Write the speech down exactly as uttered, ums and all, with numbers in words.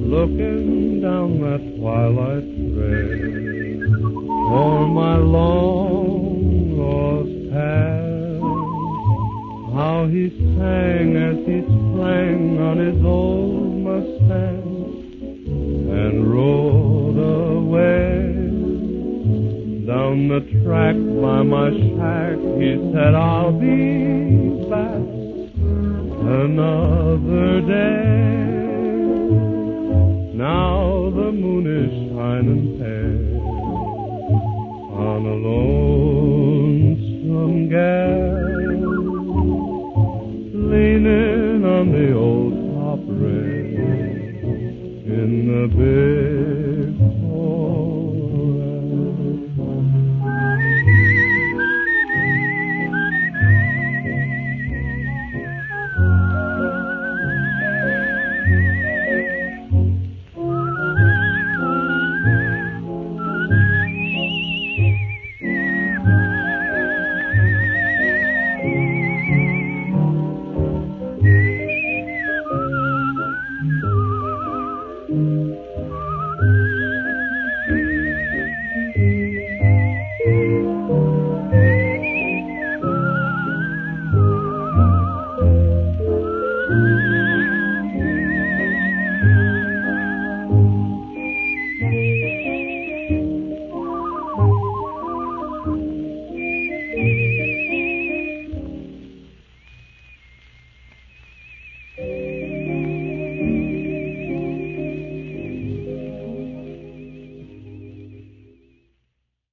looking down that twilight trail for my long lost past. How he sang as he sprang on his old Mustang and rode away. Down the track by my shack he said, I'll be back another day. Now the moon is shining pale on a lonesome gal, leaning on the old top rail in the big